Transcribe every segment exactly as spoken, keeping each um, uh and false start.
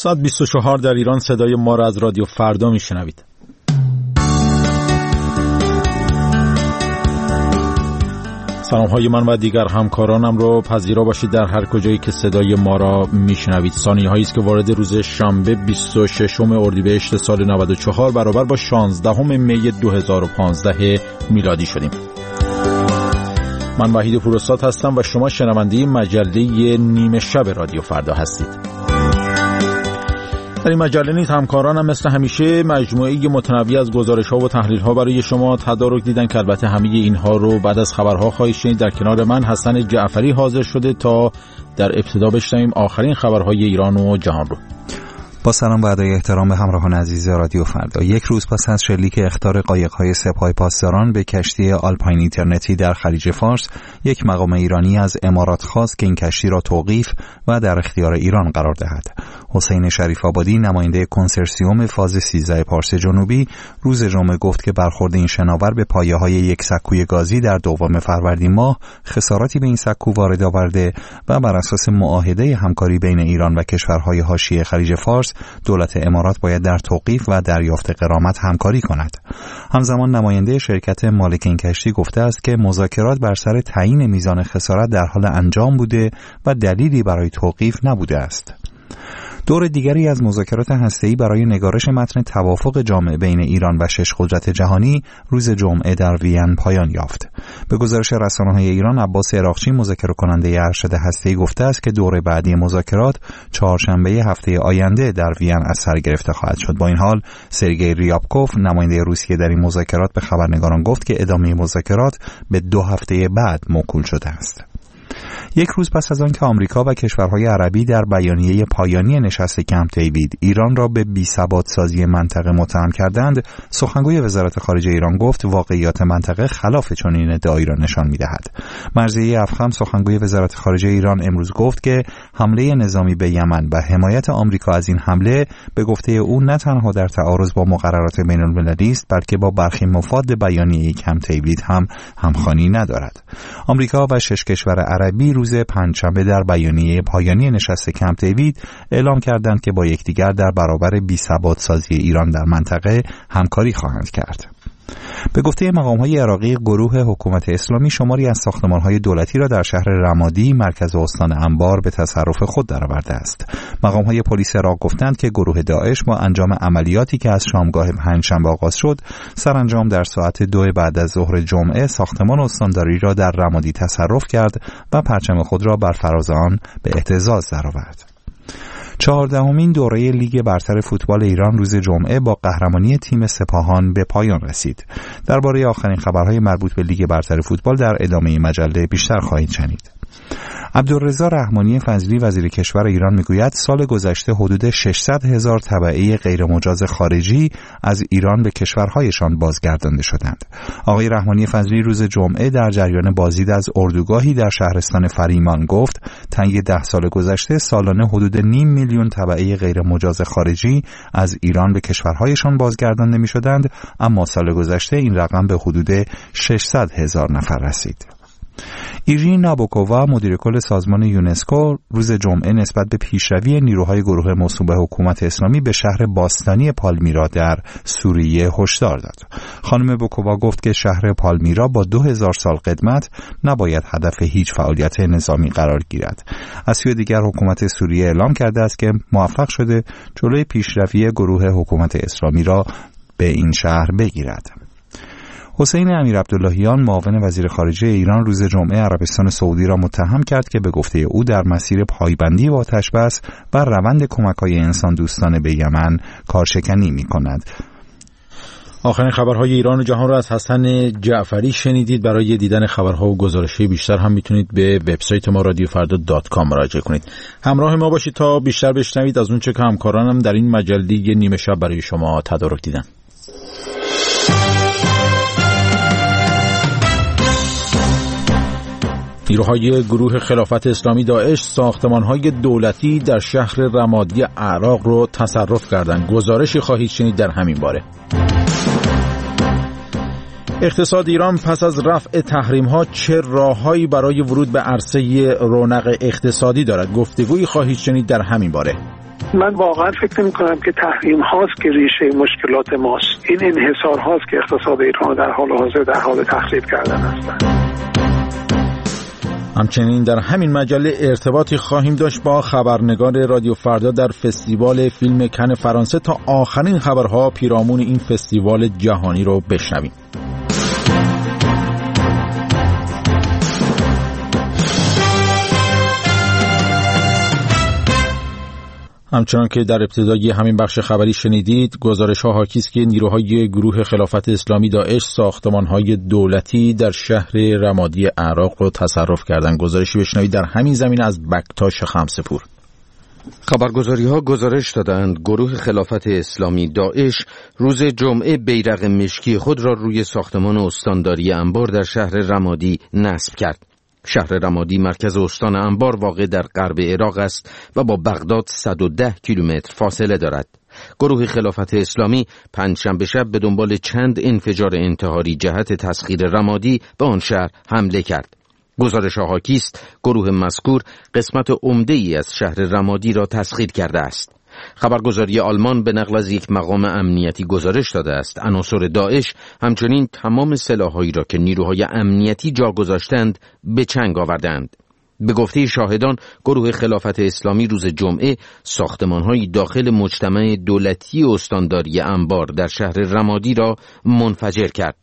ساعت بیست و چهار در ایران. صدای ما را از رادیو فردا میشنوید. سلام های من و دیگر همکارانم رو پذیرا باشید در هر کجایی که صدای ما را میشنوید. ثانیه هایی است که وارد روز شنبه بیست و ششم اردیبهشت سال نود و چهار برابر با شانزدهم می دو هزار و پانزده میلادی شدیم. من وحید پوراستاد هستم و شما شنونده مجله نیمه شب رادیو فردا هستید. در این مجله نیز همکارانم مثل همیشه مجموعه متنوع از گزارش‌ها و تحلیل‌ها برای شما تدارک دیدن که البته همه اینها رو بعد از خبرها خواهید شنید. در کنار من حسن جعفری حاضر شده تا در ابتدا بشنویم آخرین خبرهای ایران و جهان رو. با سلام و ادای احترام به همراهان عزیز رادیو فردا. یک روز پس از شلیک اخطار قایق‌های سپاه پاسداران به کشتی آلپاین اینترنتی در خلیج فارس، یک مقام ایرانی از امارات خواست که این کشتی را توقیف و در اختیار ایران قرار دهد. حسین شریف آبادی، نماینده کنسرسیوم فاز سیزده پارس جنوبی، روز جمعه گفت که برخورد این شناور به پایه‌های یک سکوی گازی در دوم فروردین ماه خساراتی به این سکو وارد آورده و بر اساس معاهده همکاری بین ایران و کشورهای حاشیه خلیج فارس، دولت امارات باید در توقیف و دریافت غرامت همکاری کند. همزمان نماینده شرکت مالک این کشتی گفته است که مذاکرات بر سر تعیین میزان خسارت در حال انجام بوده و دلیلی برای توقیف نبوده است. دور دیگری از مذاکرات هسته‌ای برای نگارش متن توافق جامع بین ایران و شش قدرت جهانی روز جمعه در وین پایان یافت. به گزارش رسانه‌های ایران، عباس عراقچی، مذاکره کننده ارشد هسته‌ای، گفته است که دور بعدی مذاکرات چهارشنبه هفته آینده در وین از سر گرفته خواهد شد. با این حال، سرگئی ریابکوف، نماینده روسیه در این مذاکرات، به خبرنگاران گفت که ادامه مذاکرات به دو هفته بعد موکول شده است. یک روز پس از آن که آمریکا و کشورهای عربی در بیانیه پایانی نشست کمپ دیوید ایران را به بی‌ثبات‌سازی منطقه متهم کردند، سخنگوی وزارت خارجه ایران گفت واقعیات منطقه خلاف چنین ادعایی را نشان می‌دهد. مرضیه افخم، سخنگوی وزارت خارجه ایران، امروز گفت که حمله نظامی به یمن و حمایت آمریکا از این حمله به گفته او نه تنها در تعارض با مقررات بین‌المللی است، بلکه با برخی مفاد بیانیه کمپ دیوید هم همخوانی ندارد. آمریکا و شش کشور عربی روز پنجشنبه در بیانیه پایانی نشست کمپ دیوید اعلام کردند که با یکدیگر در برابر بی‌ثبات‌سازی ایران در منطقه همکاری خواهند کرد. به گفته مقام‌های عراقی، گروه حکومت اسلامی شماری از ساختمان‌های دولتی را در شهر رمادی، مرکز استان انبار، به تصرف خود درآورده است. مقام‌های پلیس عراق گفتند که گروه داعش با انجام عملیاتی که از شامگاه پنجشنبه آغاز شد، سرانجام در ساعت دو بعد از ظهر جمعه ساختمان استانداری را در رمادی تصرف کرد و پرچم خود را بر فراز آن به اهتزاز درآورد. چهاردهمین دوره لیگ برتر فوتبال ایران روز جمعه با قهرمانی تیم سپاهان به پایان رسید. درباره آخرین خبرهای مربوط به لیگ برتر فوتبال در ادامه مجله بیشتر خواهید شنید. عبدالرضا رحمانی فضلی، وزیر کشور ایران، میگوید سال گذشته حدود ششصد هزار تبعه غیرمجاز خارجی از ایران به کشورهایشان بازگردانده شدند. آقای رحمانی فضلی روز جمعه در جریان بازدید از اردوگاهی در شهرستان فریمان گفت طی ده سال گذشته سالانه حدود نیم میلیون تبعه غیرمجاز خارجی از ایران به کشورهایشان بازگردانده میشدند، اما سال گذشته این رقم به حدود ششصد هزار نفر رسید. ایرین نابوکووا، مدیر کل سازمان یونسکو، روز جمعه نسبت به پیشروی نیروهای گروه موسوم به حکومت اسلامی به شهر باستانی پالمیرا در سوریه هشدار داد. خانم بوکووا گفت که شهر پالمیرا با دو هزار سال قدمت نباید هدف هیچ فعالیت نظامی قرار گیرد. از سوی دیگر حکومت سوریه اعلام کرده است که موفق شده جلوی پیشروی گروه حکومت اسلامی را به این شهر بگیرد. حسین امیر عبداللهیان، معاون وزیر خارجه ایران، روز جمعه عربستان سعودی را متهم کرد که به گفته او در مسیر پایبندی با آتش بس و روند کمک‌های انسان دوستانه به یمن کارشکنی می‌کند. آخرین خبرهای ایران و جهان را از حسن جعفری شنیدید. برای دیدن خبرها و گزارش‌های بیشتر هم میتونید به وبسایت ما رادیو فردا دات کام مراجعه کنید. همراه ما باشید تا بیشتر بشنوید از اون چه که همکارانم در این مجله نیمه شب برای شما تدارک دیدن. نیروهای گروه خلافت اسلامی داعش ساختمان‌های دولتی در شهر رمادی عراق رو تصرف کردند. گزارشی خواهید شنید در همین باره. اقتصاد ایران پس از رفع تحریم‌ها چه راه‌هایی برای ورود به عرصه رونق اقتصادی دارد؟ گفتگویی خواهید شنید در همین باره. من واقعا فکر نمی کنم که تحریم هاست که ریشه مشکلات ماست. این انحصار هاست که اقتصاد ایران در حال حاضر در حال تخریب کردن هستند. همچنین در همین مجله ارتباطی خواهیم داشت با خبرنگار رادیو فردا در فستیوال فیلم کن فرانسه تا آخرین خبرها پیرامون این فستیوال جهانی رو بشنویم. همچنان که در ابتدای همین بخش خبری شنیدید، گزارش‌ها حاکی است که نیروهای گروه خلافت اسلامی داعش ساختمان‌های دولتی در شهر رمادی عراق رو تصرف کردند. گزارشی بشنوید در همین زمینه از بکتاش خمسه‌پور. خبرگزاری‌ها گزارش دادند گروه خلافت اسلامی داعش روز جمعه بیرق مشکی خود را روی ساختمان استانداری انبار در شهر رمادی نصب کرد. شهر رمادی مرکز استان انبار واقع در غرب عراق است و با بغداد صد و ده کیلومتر فاصله دارد. گروه خلافت اسلامی پنجشنبه شب به دنبال چند انفجار انتحاری جهت تسخیر رمادی به آن شهر حمله کرد. گزارش حاکی است گروه مذکور قسمت عمده‌ای از شهر رمادی را تسخیر کرده است. خبرگزاری آلمان به نقل از یک مقام امنیتی گزارش داده است عناصر داعش همچنین تمام سلاح‌هایی را که نیروهای امنیتی جا گذاشتند به چنگ آوردند. به گفته شاهدان گروه خلافت اسلامی روز جمعه ساختمان‌های داخل مجتمع دولتی استانداری انبار در شهر رمادی را منفجر کرد.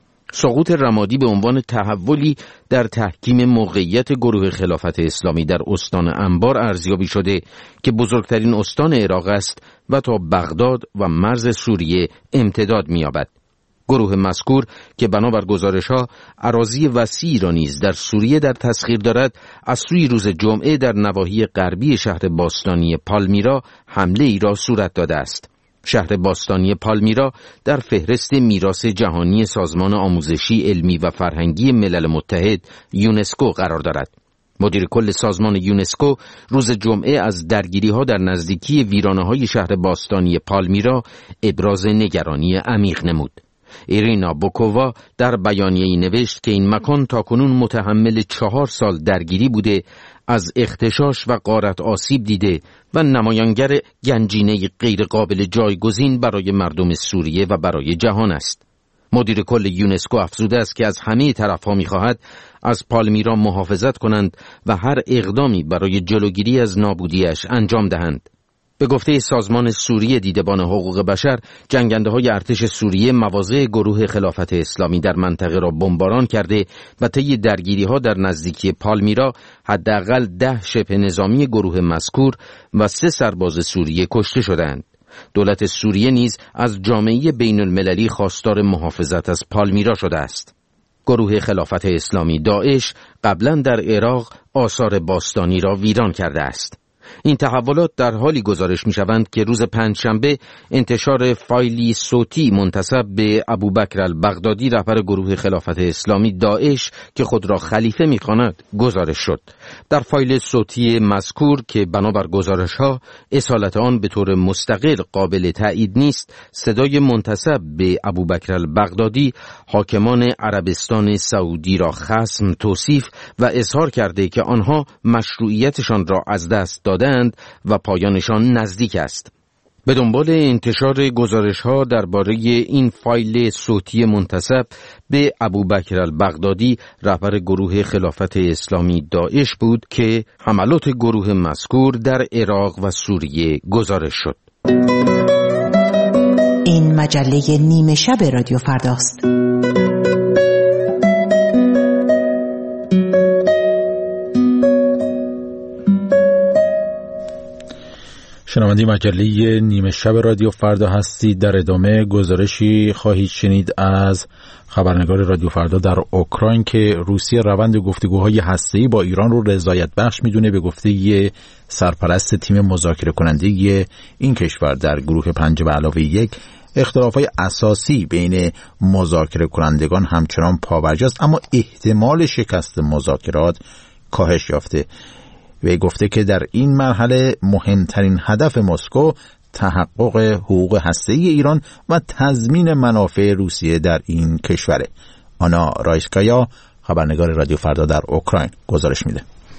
سقوط رمادی به عنوان تحولی در تحکیم موقعیت گروه خلافت اسلامی در استان انبار ارزیابی شده که بزرگترین استان عراق است و تا بغداد و مرز سوریه امتداد می‌یابد. گروه مذکور که بنابر گزارش‌ها اراضی وسیعی را نیز در سوریه در تسخیر دارد، از سوی روز جمعه در نواحی غربی شهر باستانی پالمیرا حمله ای را صورت داده است. شهر باستانی پالمیرا در فهرست میراث جهانی سازمان آموزشی علمی و فرهنگی ملل متحد یونسکو قرار دارد. مدیر کل سازمان یونسکو روز جمعه از درگیری‌ها در نزدیکی ویرانه‌های شهر باستانی پالمیرا ابراز نگرانی عمیق نمود. ایرینا بوکووا در بیانیه‌ای نوشت که این مکان تاکنون متحمل چهار سال درگیری بوده، از اغتشاش و غارت آسیب دیده و نمایانگر گنجینه غیر قابل جایگزین برای مردم سوریه و برای جهان است. مدیر کل یونسکو افزوده است که از همه طرف‌ها می‌خواهد از پالمیرا محافظت کنند و هر اقدامی برای جلوگیری از نابودیش انجام دهند. به گفته سازمان سوریه دیدبان حقوق بشر، جنگنده‌های ارتش سوریه مواضع گروه خلافت اسلامی در منطقه را بمباران کرده و طی درگیری‌ها در نزدیکی پالمیرا حداقل ده شبه نظامی گروه مذکور و سه سرباز سوریه کشته شدند. دولت سوریه نیز از جامعه بین المللی خواستار محافظت از پالمیرا شده است. گروه خلافت اسلامی داعش قبلا در عراق آثار باستانی را ویران کرده است. این تحولات در حالی گزارش می شوند که روز پنجشنبه انتشار فایلی صوتی منتسب به ابوبکر البغدادی رهبر گروه خلافت اسلامی داعش که خود را خلیفه می خواند گزارش شد. در فایل صوتی مذکور که بنابر گزارش ها اصالت آن به طور مستقل قابل تایید نیست، صدای منتسب به ابوبکر البغدادی حاکمان عربستان سعودی را خصم توصیف و اظهار کرده که آنها مشروعیتشان را از دست دادند و پایانشان نزدیک است. به دنبال انتشار گزارش‌ها درباره این فایل صوتی منتسب به ابوبکر البغدادی رهبر گروه خلافت اسلامی داعش بود که حملات گروه مذکور در عراق و سوریه گزارش شد. این مجله نیمه شب رادیو فرداست. شنونده مجله نیمه شب رادیو فردا هستید. در ادامه گزارشی خواهید شنید از خبرنگار رادیو فردا در اوکراین که روسیه روند گفتگوهای هسته‌ای با ایران رو رضایت بخش میدونه. به گفته یه سرپرست تیم مذاکره کننده این کشور در گروه پنج به علاوه یک، اختلافات اساسی بین مذاکره کنندگان همچنان پابرجاست، اما احتمال شکست مذاکرات کاهش یافته. و گفته که در این مرحله مهمترین هدف مسکو تحقق حقوق هسته‌ای ایران و تضمین منافع روسیه در این کشوره. آنا رایسکایا، خبرنگار رادیو فردا در اوکراین، گزارش میده.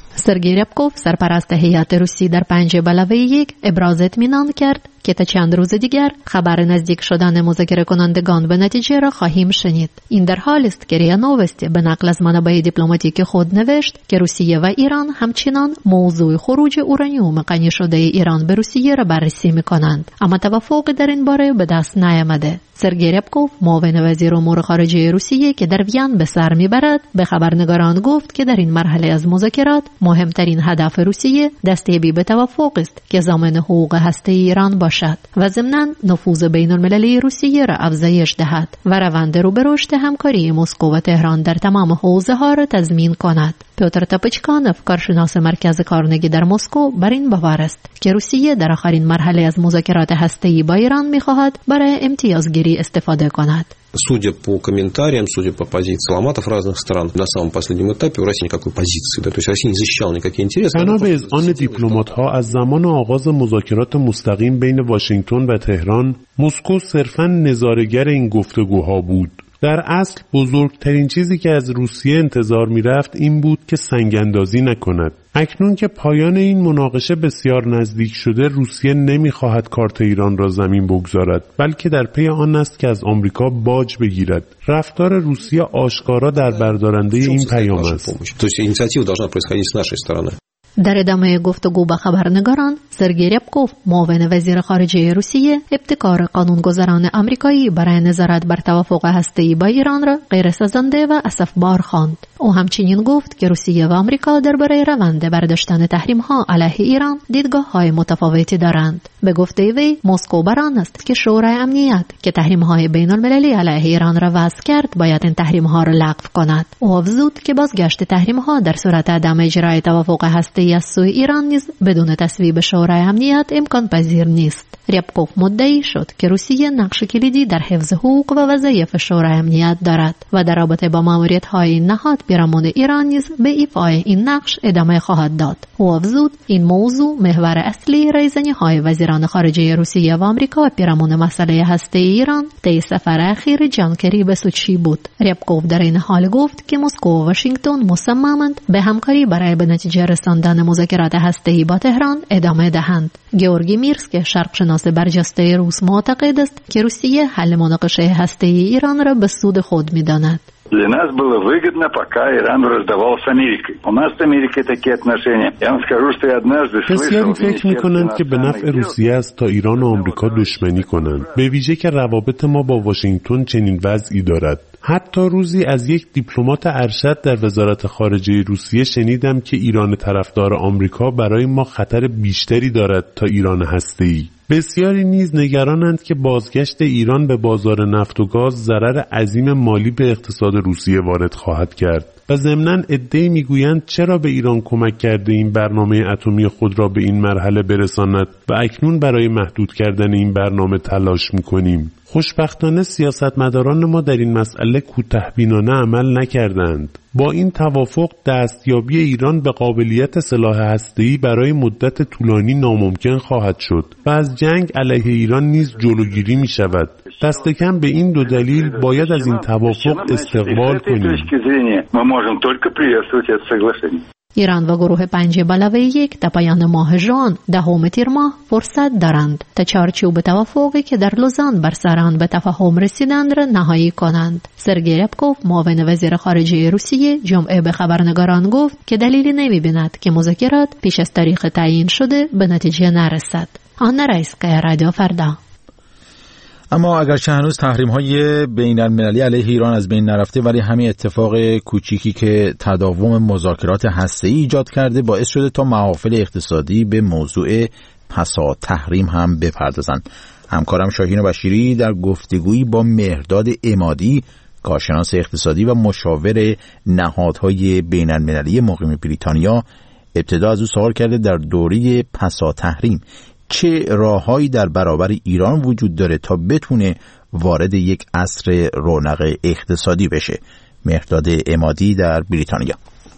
سرگئی ربکوف سرپرست هیئت روسی در پنج بلوه یک ابراز اطمینان کرد که تا چند روز دیگر خبر نزدیک شدن مذاکره کنندگان به نتیجه را خواهیم شنید. این در حالی است که ریا نووستی به نقل از منابع دیپلماتیک خود نوشت که روسیه و ایران همچنان موضوع خروج اورانیوم غنی شده ایران به روسیه را بررسی می‌کنند، اما توافق در این باره به دست نیامده. سرگئی ربکوف معاون وزیر امور خارجه روسیه که در وین به سر میبرد به خبرنگاران گفت که در این مرحله از مذاکرات مهمترین هدف روسیه دستیابی به توافق است که ضامن حقوق هسته ایران باشد و ضمناً نفوذ بین المللی روسیه را افزایش دهد و روند رو به رشد همکاری مسکو و تهران در تمام حوزه‌ها را تضمین کند. پیوتر تاپچکانوف، کارشناس مرکز کارنگی در مسکو، بر این باور است که روسیه در آخرین مرحله از مذاکرات هسته‌ای با ایران می‌خواهد برای امتیازگیری استفاده کند. Судя по комментариям, судя по позиции дипломатов разных стран, на самом последнем этапе у России никакой позиции, да, то есть Россия не защищала никакие интересы. بنا به اذعان دیپلمات‌ها از زمان آغاز مذاکرات مستقیم بین واشنگتن و تهران، مسکو صرفاً نظاره‌گر این گفتگوها بود. در اصل بزرگترین چیزی که از روسیه انتظار می‌رفت این بود که سنگ‌اندازی نکند. اکنون که پایان این مناقشه بسیار نزدیک شده، روسیه نمی‌خواهد کارت ایران را زمین بگذارد، بلکه در پی آن است که از آمریکا باج بگیرد. رفتار روسیه آشکارا در بردارنده این پیام است. در ادامه گفتگو با خبرنگاران، سرگئی ربکوف، معاون وزیر خارجه روسیه، ابتکار قانونگذاران آمریکایی برای نظارت بر توافق هسته‌ای با ایران را غیر سازنده و اسفبار خواند. او همچنین گفت که روسیه و آمریکا درباره روند برداشتن تحریم‌ها علیه ایران دیدگاه‌های متفاوتی دارند. به گفته وی، مسکو بر آن است که شورای امنیت که تحریم‌های بین‌المللی علیه ایران را وضع کرد باید این تحریم‌ها را لغو کند. او افزود که بازگشت تحریم‌ها در صورت عدم اجرای توافق هسته‌ای از سوی ایران نیز بدون تصویب شورای امنیت امکان پذیر نیست. ربکوف مدعی شد که روسیه نقش کلیدی در حفظ حقوق و وظایف شورای امنیت دارد و در رابطه با ماموریت‌های این نهاد پیرامون ایران نیز به ایفای این نقش ادامه خواهد داد. او افزود این موضوع محور اصلی رایزنی‌های وزیران خارجه روسیه و آمریکا پیرامون مسئله هسته‌ای ایران طی سفر اخیر جان کری به سوچی بود. ربکوف در این حال گفت که مسکو و واشنگتن مصممند به همکاری برای به نتیجه رساندن مذاکرات هسته‌ای با تهران ادامه دهند. گیورگی میرسک، شرقشناس برجسته روس، معتقد است که روسیه حل مناقشه هسته‌ای ایران را به سود خود می‌داند. Для нас было выгодно, пока Иран враждовал с Америкой. У нас с Америкой такие отношения. Я вам скажу, что я однажды слышал... بسیاری فکر می‌کنند که به نفع روسیه است تا ایران و آمریکا دشمنی کنند، به ویژه که روابط ما با واشنگتن چنین وضعی دارد. حتی روزی از یک دیپلمات ارشد در وزارت خارجه روسیه شنیدم که ایران طرفدار آمریکا برای ما خطر بیشتری دارد تا ایران هسته‌ای. بسیاری نیز نگرانند که بازگشت ایران به بازار نفت و گاز ضرر عظیم مالی به اقتصاد روسیه وارد خواهد کرد و ضمناً عده‌ای میگویند چرا به ایران کمک کرده این برنامه اتمی خود را به این مرحله برساند و اکنون برای محدود کردن این برنامه تلاش میکنیم. خوشبختانه سیاستمداران ما در این مسئله کوتاه‌بینانه عمل نکردند. با این توافق دستیابی ایران به قابلیت سلاح هسته‌ای برای مدت طولانی ناممکن خواهد شد و از جنگ علیه ایران نیز جلوگیری می شود. دست کم به این دو دلیل باید از این توافق استقبال کنیم. ایران و گروه پنج بلوه یک تا پایان ماه ژوئن دهم تیر ماه فرصت دارند تا چارچوب توافقی که در لوزان بر سر آن به تفاهم رسیدند را نهایی کنند. سرگئی ربکوف، معاون وزیر خارجه روسیه، جمعه به خبرنگاران گفت که دلیلی نمی‌بیند که مذاکرات پیش از تاریخ تعیین شده به نتیجه نرسد. آن رئیس رادیو فردا. اما اگرچه هنوز تحریم‌های بین‌المللی علیه ایران از بین نرفته، ولی همین اتفاق کوچیکی که تداوم مذاکرات هسته‌ای ایجاد کرده باعث شده تا محافل اقتصادی به موضوع پسا تحریم هم بپردازند. همکارم شاهین بشیری در گفتگویی با مهرداد عمادی، کارشناس اقتصادی و مشاور نهادهای بین‌المللی مقیم بریتانیا، ابتدا از او سوال کرده در دوره پسا تحریم چه راههایی در برابر ایران وجود داره تا بتونه وارد یک عصر رونق اقتصادی بشه. مهرداد عمادی در بریتانیا.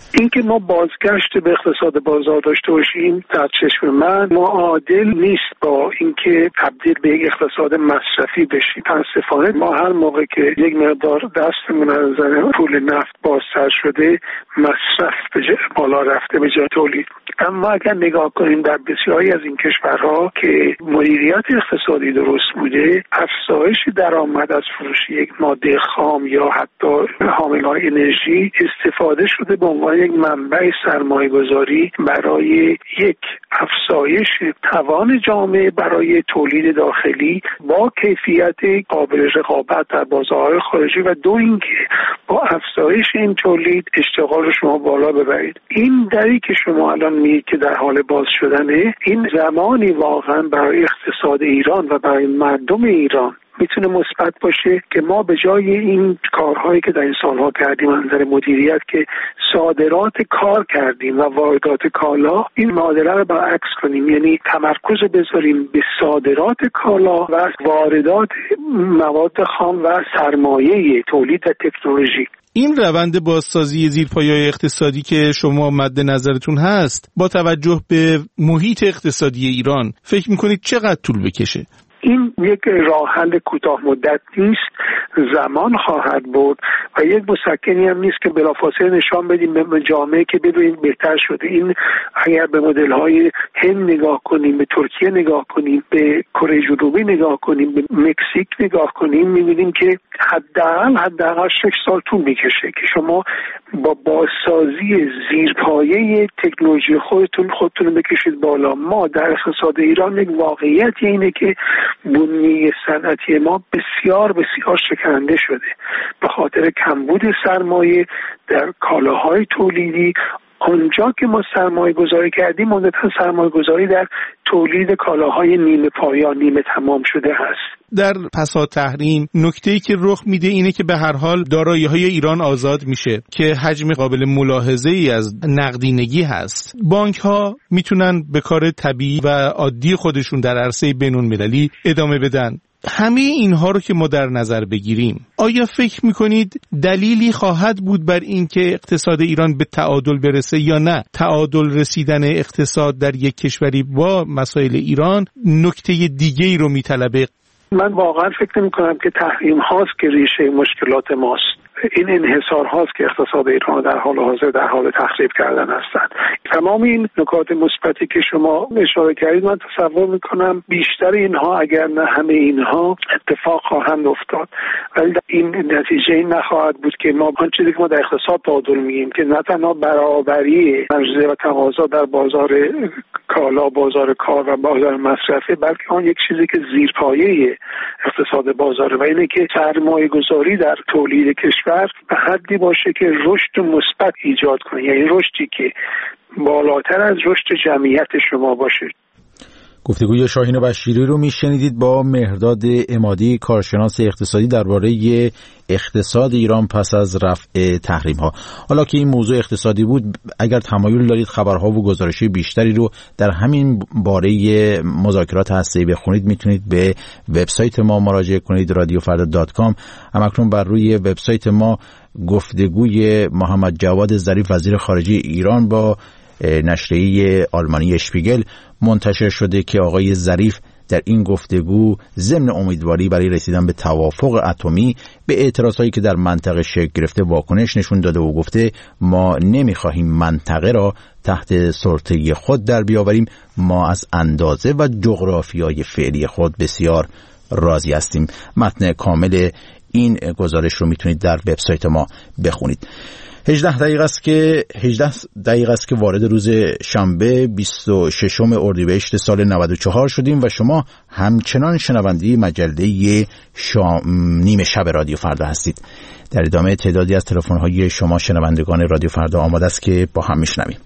اینکه ما بازگشت به اقتصاد بازار داشته باشیم در چشم من معادل نیست با اینکه تبدیل به یک اقتصاد مصرفی بشیم. متاسفانه ما هر موقع که یک مقدار دستمون از پول نفت بازتر شده مصرف به جای بالا رفته به جای تولید. اما اگر نگاه کنیم در بسیاری از این کشورها که مدیریت اقتصادی درست بوده، افزایش درآمد از فروش یک ماده خام یا حتی حاملهای انرژی استفاده شده به عنوان یک منبع سرمایه‌گذاری برای یک افزایش توان جامعه برای تولید داخلی با کیفیت قابل رقابت در بازارهای خارجی و دو اینکه با افزایش این تولید اشتغال رو شما بالا ببرید. این دری که شما الان میگید که در حال باز شدنه، این زمانی واقعا برای اقتصاد ایران و برای مردم ایران میتونه مثبت باشه که ما به جای این کارهایی که در این سالها کردیم از نظر مدیریت که صادرات کار کردیم و واردات کالا، این معادله رو برعکس کنیم، یعنی تمرکز بذاریم به صادرات کالا و واردات مواد خام و سرمایه تولید و تکنولوژی. این روند بازسازی زیرپایه‌های اقتصادی که شما مد نظرتون هست با توجه به محیط اقتصادی ایران فکر میکنید چقدر طول بکشه؟ این یک راه حل کوتاه مدت نیست، زمان خواهد بود و یک مسکنی هم نیست که بلافاصله نشان بدیم به جامعه که ببینیم بهتر شده. این اگر به مدل‌های هند نگاه کنیم، به ترکیه نگاه کنیم، به کره جنوبی نگاه کنیم، به مکزیک نگاه کنیم، می‌بینیم که حداقل حداقل شش سال طول می‌کشه که شما با بازسازی زیرپایه تکنولوژی خودتون خودتون بکشید بالا. ما در اقتصاد ایران یک واقعیت اینه که بنیه صنعتی ما بسیار بسیار شکننده شده به خاطر کمبود سرمایه در کالاهای تولیدی. آنجا که ما سرمایه گذاری کردیم عمدتاً سرمایه گذاری در تولید کالاهای نیمه پایان نیمه تمام شده هست. در پسا تحریم نکته‌ای که رخ میده اینه که به هر حال دارایی‌های ایران آزاد میشه که حجم قابل ملاحظه‌ای از نقدینگی هست. بانک‌ها میتونن به کار طبیعی و عادی خودشون در عرصه بین‌المللی ادامه بدن. همه اینها رو که ما در نظر بگیریم، آیا فکر میکنید دلیلی خواهد بود بر این که اقتصاد ایران به تعادل برسه یا نه؟ تعادل رسیدن اقتصاد در یک کشوری با مسائل ایران نکته دیگه‌ای رو میطلبه. من واقعا فکر نمی‌کنم که تحریم هاست که ریشه مشکلات ماست. این انحصار هاست که اقتصاد ایران در حال حاضر در حال تخریب کردن هستند. تمام این نکات مثبتی که شما اشاره کردید من تصور میکنم بیشتر اینها اگر نه همه اینها اتفاق خواهند افتاد، ولی این نتیجه این نخواهد بود که ما آن چیزی که ما در اقتصاد تعادل میگیم که نه تنها برابری عرضه و تقاضا در بازار کالا، بازار کار و بازار مصرفی، بلکه آن یک چیزی که زیرپایه اقتصاد بازار و اینه که سرمایه گذاری در تولید کشور به حدی باشه که رشد مثبت ایجاد کنه، یعنی رشدی که بالاتر از رشد جمعیت شما باشه. گفتگوی شاهین بشیری رو میشنیدید با مهرداد عمادی، کارشناس اقتصادی درباره اقتصاد ایران پس از رفع تحریم ها. حالا که این موضوع اقتصادی بود، اگر تمایل دارید خبرها و گزارش‌های بیشتری رو در همین باره مذاکرات هسته‌ای بخونید، میتونید به وبسایت ما مراجعه کنید رادیو فردا دات کام. همکنون بر روی وبسایت ما گفتگوی محمد جواد ظریف وزیر خارجه ایران با نشریه آلمانی اشپیگل منتشر شده که آقای ظریف در این گفتگو ضمن امیدواری برای رسیدن به توافق اتمی به اعتراضایی که در منطقه شکل گرفته واکنش نشون داده و گفته ما نمیخواهیم منطقه را تحت سلطه خود در بیاوریم، ما از اندازه و جغرافیای فعلی خود بسیار راضی هستیم. متن کامل این گزارش رو میتونید در وبسایت ما بخونید. هجده دقیقه است که هجده دقیقه است که وارد روز شنبه بیست و ششم اردیبهشت سال نود و چهار شدیم و شما همچنان شنونده مجله شام نیمه شب رادیو فردا هستید. در ادامه تعدادی از تلفن‌های شما شنوندگان رادیو فردا آماده است که با هم میشنویم.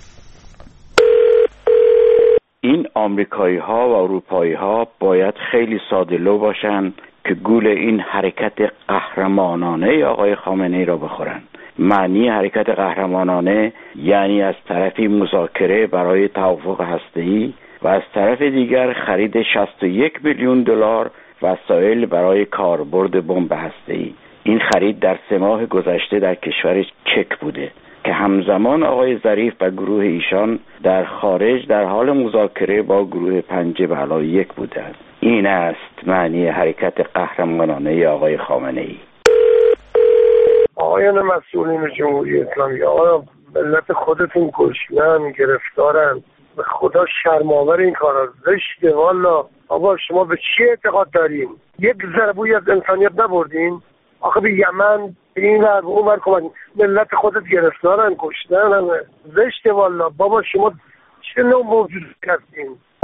این آمریکایی‌ها و اروپایی‌ها باید خیلی ساده‌لو باشن که گول این حرکت قهرمانانه آقای خامنه‌ای را بخورن. معنی حرکت قهرمانانه یعنی از طرفی مذاکره برای توافق هسته‌ای و از طرف دیگر خرید شصت و یک میلیون دلار وسایل برای کاربرد بمب هسته‌ای. این خرید در سه ماه گذشته در کشور چک بوده که که همزمان آقای ظریف و گروه ایشان در خارج در حال مذاکره با گروه پنج به علاوه یک بودند. این است معنی حرکت قهرمانانه آقای خامنه‌ای. آقایان مسئولین جمهوری اسلامی، آقا ملت خودتون کشتن، گرفتارن، به خدا شرم‌آور این کارا، زشته والا. بابا شما به چی اعتقاد دارین؟ یک ذره بوی از انسانیت نبردین؟ آخه به یمن به این ور به اون ور کمک، ملت خودت گرفتارن، کشتن، همه زشته والا. بابا شما چه نوع موجود هستین؟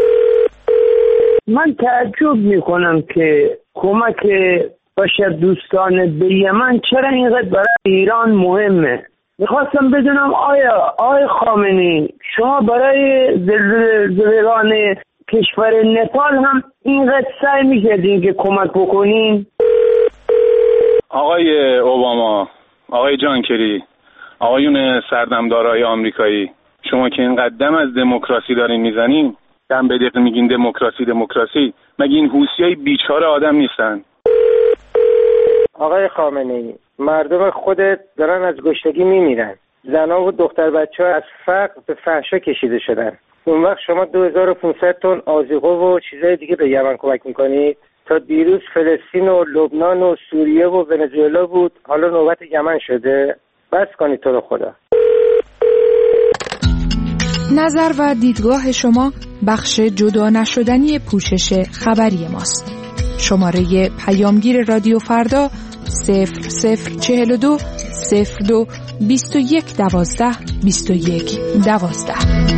من تعجب میکنم که کمک بشر دوستانه به یمن چرا اینقدر برای ایران مهمه. میخواستم بدونم آیا آقای خامنه‌ای شما برای زلزله‌زدگان کشور نپال هم اینقدر سعی میکردین که کمک بکنین؟ آقای اوباما، آقای جان کری، آقایون سردمدارای آمریکایی، شما که این قدم از دموکراسی دارین میزنین، دم به دقیقه میگین دموکراسی دموکراسی، مگه این حوثیای بیچاره آدم نیستن؟ آقای خامنه‌ای، مردم خودت دارن از گشنگی میمیرن، زنها و دختر بچه ها از فقر به فحشا کشیده شدن. اون وقت شما دو هزار و پانصد تن آذوقه و چیزای دیگه به یمن کمک میکنید. تا دیروز فلسطین و لبنان و سوریه و ونزوئلا بود، حالا نوبت یمن شده. بس کنید تو رو خدا. نظر و دیدگاه شما بخش جدا نشدنی پوشش خبری ماست. شماره پیامگیر رادیو فردا صفر صفر چهل و دو صفر دو بیست و یک دوازده بیست و یک دوازده.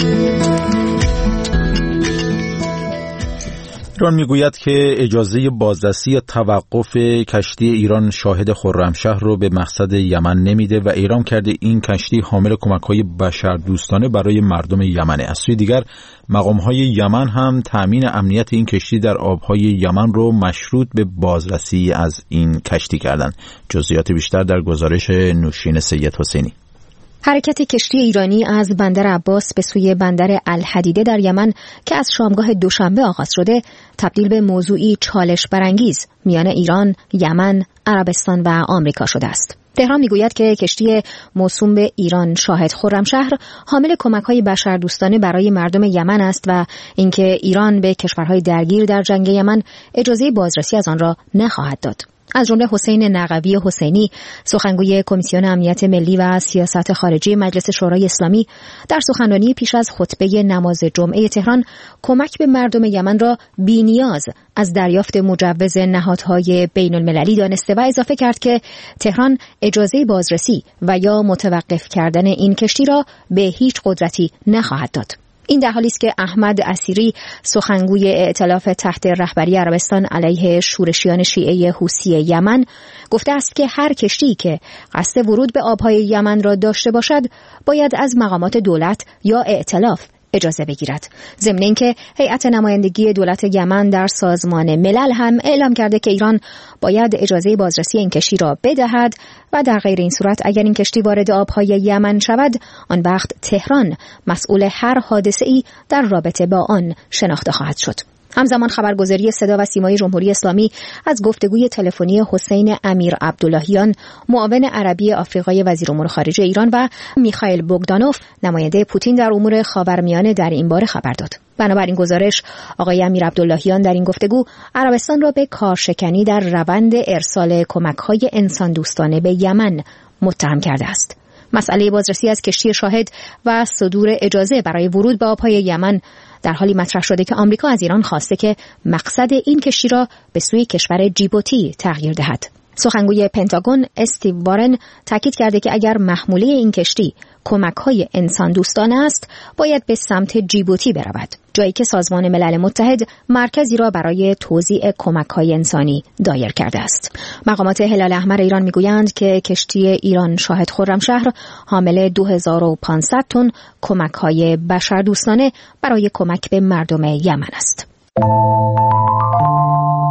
ایران میگوید که اجازه بازرسی یا توقف کشتی ایران شاهد خرمشهر رو به مقصد یمن نمیده و اعلام کرده این کشتی حامل کمک‌های بشردوستانه برای مردم یمنه. از سوی دیگر مقام‌های یمن هم تأمین امنیت این کشتی در آب‌های یمن رو مشروط به بازرسی از این کشتی کردند. جزئیات بیشتر در گزارش نوشین سید حسینی. حرکت کشتی ایرانی از بندر عباس به سوی بندر الحدیده در یمن که از شامگاه دوشنبه آغاز شده تبدیل به موضوعی چالش برانگیز میان ایران، یمن، عربستان و آمریکا شده است. تهران میگوید که کشتی موسوم به ایران شاهد خرمشهر حامل کمک‌های بشردوستانه برای مردم یمن است و اینکه ایران به کشورهای درگیر در جنگ یمن اجازه بازرسی از آن را نخواهد داد. از جمله حسین نقوی حسینی، سخنگوی کمیسیون امنیت ملی و سیاست خارجی مجلس شورای اسلامی، در سخنرانی پیش از خطبه نماز جمعه تهران کمک به مردم یمن را بی‌نیاز از دریافت مجوز نهادهای بین المللی دانسته و اضافه کرد که تهران اجازه بازرسی و یا متوقف کردن این کشتی را به هیچ قدرتی نخواهد داد. این در حالی است که احمد اسیری، سخنگوی ائتلاف تحت رهبری عربستان علیه شورشیان شیعه حوثی یمن، گفته است که هر کشتی که قصد ورود به آبهای یمن را داشته باشد باید از مقامات دولت یا ائتلاف اجازه بگیرد. ضمن اینکه هیئت نمایندگی دولت یمن در سازمان ملل هم اعلام کرده که ایران باید اجازه بازرسی این کشتی را بدهد و در غیر این صورت اگر این کشتی وارد آبهای یمن شود آن وقت تهران مسئول هر حادثه‌ای در رابطه با آن شناخته خواهد شد. همزمان خبرگزاری صدا و سیمای جمهوری اسلامی از گفتگوی تلفنی حسین امیر عبداللهیان، معاون عربی آفریقای وزیر امور خارجه ایران و میخائیل بوگدانوف، نماینده پوتین در امور خاورمیانه در این باره خبر داد. بنابراین گزارش آقای امیر عبداللهیان در این گفتگو عربستان را به کارشکنی در روند ارسال کمک‌های انسان دوستانه به یمن متهم کرده است. مسئله بازرسی از کشتی شاهد و صدور اجازه برای ورود به آبهای یمن در حالی مطرح شده که آمریکا از ایران خواسته که مقصد این کشتی را به سوی کشور جیبوتی تغییر دهد. سخنگوی پنتاگون استیو وارن تاکید کرده که اگر محموله این کشتی کمک‌های انسان دوستانه است باید به سمت جیبوتی برود، جایی که سازمان ملل متحد مرکزی را برای توزیع کمک‌های انسانی دایر کرده است. مقامات هلال احمر ایران میگویند که کشتی ایران شاهد خرمشهر حامل دو هزار و پانصد تن کمک‌های بشردوستانه برای کمک به مردم یمن است.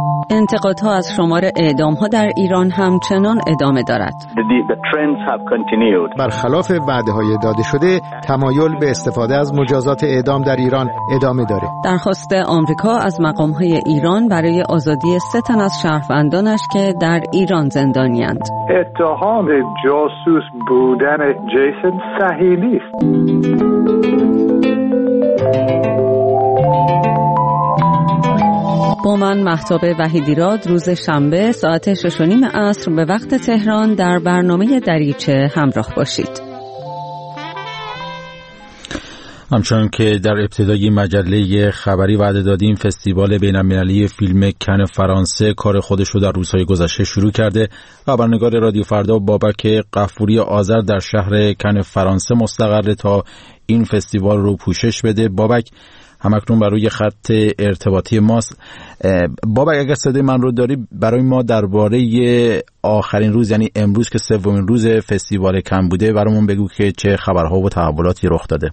انتقادها از شمار اعدام‌ها در ایران همچنان ادامه دارد. برخلاف وعده‌های داده شده، تمایل به استفاده از مجازات اعدام در ایران ادامه داره. درخواست آمریکا از مقام‌های ایران برای آزادی سه تن از شهروندانش که در ایران زندانی‌اند. اتهام جاسوس بودن جیسن صحیح نیست. با من مهتاب وحیدیراد روز شنبه ساعت شش و نیم عصر به وقت تهران در برنامه دریچه همراه باشید. همچنان که در ابتدای مجله خبری وعده دادیم، فستیوال بین‌المللی فیلم کن فرانسه کار خودش رو در روزهای گذشته شروع کرده. خبرنگار رادیو فردا بابک غفوری آذر در شهر کن فرانسه مستقره تا این فستیوال رو پوشش بده. بابک همکنون بر روی خط ارتباطی ماست. بابک اگر صدای من رو داری، برای ما درباره آخرین روز، یعنی امروز که سومین روز فستیوال کن بوده، برامون بگو که چه خبرها و تحولاتی رخ داده.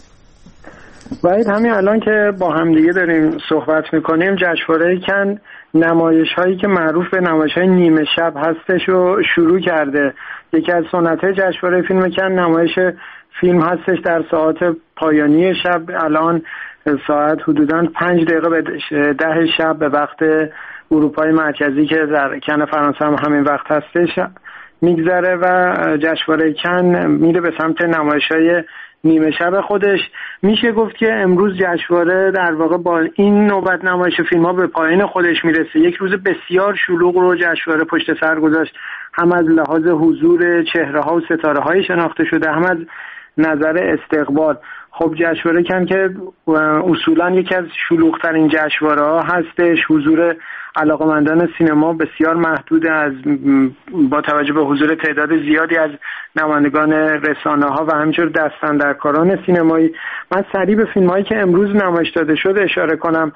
باید همین الان که با همدیگه داریم صحبت میکنیم، جشنواره کن نمایش هایی که معروف به نمایش های نیمه شب هستش و شروع کرده. یکی از سنت‌های جشنواره فیلم کن نمایش فیلم هستش در ساعات پایانی شب. الان ساعت حدوداً پنج دقیقه به ده شب به وقت اروپای مرکزی که در کن فرانسه هم همین وقت هستش میگذره و جشنواره کن میره به سمت نمایش‌های نیمه شب خودش. میشه گفت که امروز جشنواره در واقع با این نوبت نمایش فیلم‌ها به پایان خودش میرسه. یک روز بسیار شلوغ رو جشنواره پشت سر گذاشت، هم از لحاظ حضور چهره‌ها و ستاره‌های شناخته شده، هم از نظر استقبال. خب جشنواره کن که اصولاً یکی از شلوغ‌ترین جشنواره‌ها هستش، حضور علاقه‌مندان سینما بسیار محدود از با توجه به حضور تعداد زیادی از نمایندگان رسانه‌ها و همینطور دستاندرکاران سینمایی. من سریع به فیلم‌هایی که امروز نمایش داده شده اشاره کنم.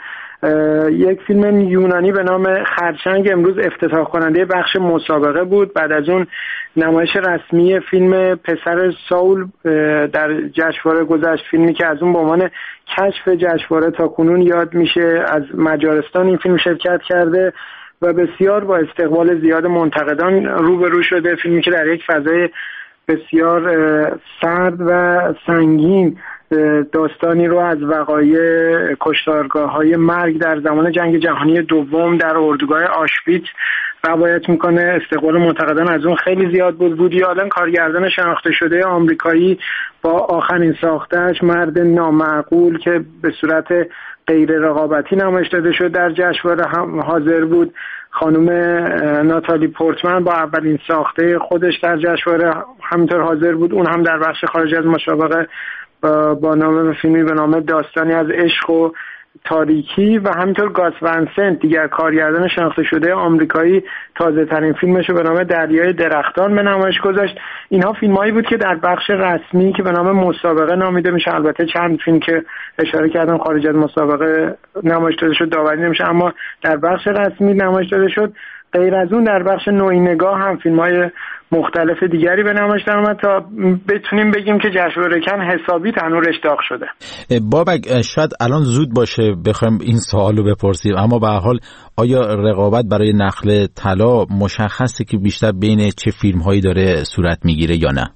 یک فیلم یونانی به نام خرچنگ امروز افتتاح کننده بخش مسابقه بود. بعد از اون نمایش رسمی فیلم پسر ساول در جشنواره گذشت، فیلمی که از اون به عنوان کشف جشنواره تا کنون یاد میشه. از مجارستان این فیلم شرکت کرده و بسیار با استقبال زیاد منتقدان روبرو شده. فیلمی که در یک فضای بسیار سرد و سنگین داستانی رو از وقایع کشتارگاه‌های مرگ در زمان جنگ جهانی دوم در اردوگاه آشویتز روایت میکنه. استقبال منتقدان از اون خیلی زیاد بود. وودی آلن کارگردان شناخته شده آمریکایی با آخرین ساخته‌اش مرد نامعقول که به صورت غیر رقابتی نمایش داده شد در جشنواره هم حاضر بود. خانم ناتالی پورتمن با اولین ساخته خودش در جشنواره همینطور حاضر بود، اون هم در بخش خارج از مسابقه با نام فیلمی به نام داستانی از عشق و تاریکی. و همینطور گاس ونسنت دیگر کارگردان شناخته شده آمریکایی تازه ترین فیلمش رو به نام دریای درختان به نمایش گذاشت. اینها فیلمایی بود که در بخش رسمی که به نام مسابقه نامیده میشه، البته چند فیلم که اشاره کردم خارج از مسابقه نمایش داده شد داوری نمیشه، اما در بخش رسمی نمایش داده شد. غیر از اون در بخش نوعی نگاه هم فیلم‌های مختلف دیگری به نمایش در اومد تا بتونیم بگیم که جشنواره کن حسابی تنورش داغ شده. بابک شاید الان زود باشه بخوایم این سوالو بپرسیم، اما به هر حال آیا رقابت برای نخل طلا مشخصه که بیشتر بین چه فیلم‌هایی داره صورت میگیره یا نه؟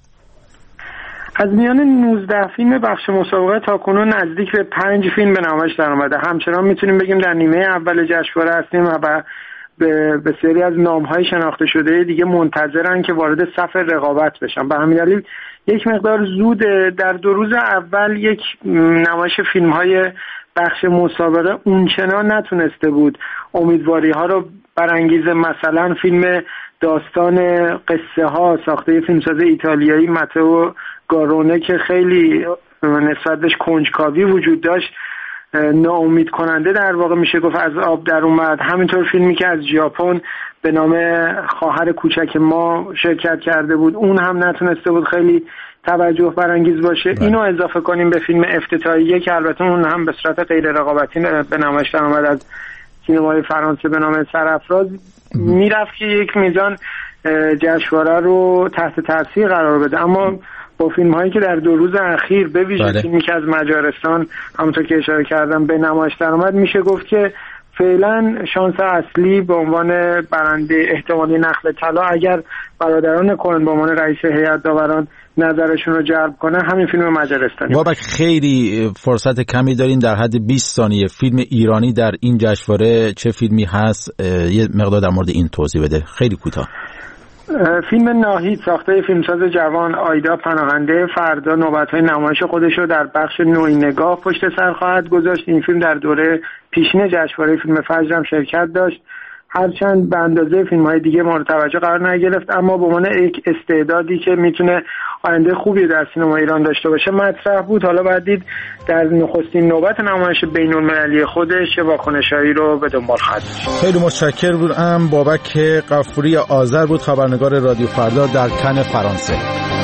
از میان نوزده فیلم بخش مسابقه تاکنون نزدیک به پنج فیلم به نمایش در اومده. همچنان میتونیم بگیم در نیمه اول جشنواره هستیم و به بسیاری از نام‌های شناخته شده دیگه منتظرن که وارد صف رقابت بشن. به همین دلیل یک مقدار زود. در دو روز اول یک نمایش فیلم‌های بخش مسابقه اونچنان نتونسته بود امیدواری‌ها رو برانگیزه. مثلا فیلم داستان قصه ها ساخته فیلمساز ایتالیایی ماتئو گارونه که خیلی نسبت بهش کنجکاوی وجود داشت، ناامید کننده در واقع میشه گفت از آب در اومد. همینطور فیلمی که از ژاپن به نام خواهر کوچک ما شرکت کرده بود، اون هم نتونسته بود خیلی توجه برانگیز باشه. بله. اینو اضافه کنیم به فیلم افتتاحیه که البته اون هم به صورت غیر رقابتی به نمایش در اومد از سینمای فرانسه به نام سرافراز، میرفت که یک میزان جشنواره رو تحت تاثیر قرار بده. اما با فیلم هایی که در دو روز اخیر به ویژه فیلمی که از مجارستان همونطور که اشاره کردم به نمایش در اومد، میشه گفت که فعلا شانس اصلی به عنوان برنده احتمالی نخل طلا اگر برادران کوهن به عنوان رئیس هیئت داوران نظرشون رو جلب کنه همین فیلم مجارستانی. بابک خیلی فرصت کمی دارین، در حد بیست ثانیه فیلم ایرانی در این جشنواره چه فیلمی هست؟ یه مقدار در مورد این توضیح بده، خیلی کوتاه. فیلم ناهید ساخته فیلمساز جوان آیدا پناهنده فردا نوبت‌های نمایش خودش رو در بخش نوعی نگاه پشت سر خواهد گذاشت. این فیلم در دوره پیشین جشنواره فیلم فجر هم شرکت داشت، هرچند به اندازه فیلم‌های دیگه مورد توجه قرار نگرفت، اما به عنوان یک استعدادی که میتونه آینده خوبی در سینما ایران داشته باشه مطرح بود. حالا باید دید در نخستین نوبت نمایش بین‌المللی خودش واکنشایی رو به دنبال خواهد داشت. خیلی متشکرم. بابک غفوری آذر بود، خبرنگار رادیو فردا در کن فرانسه.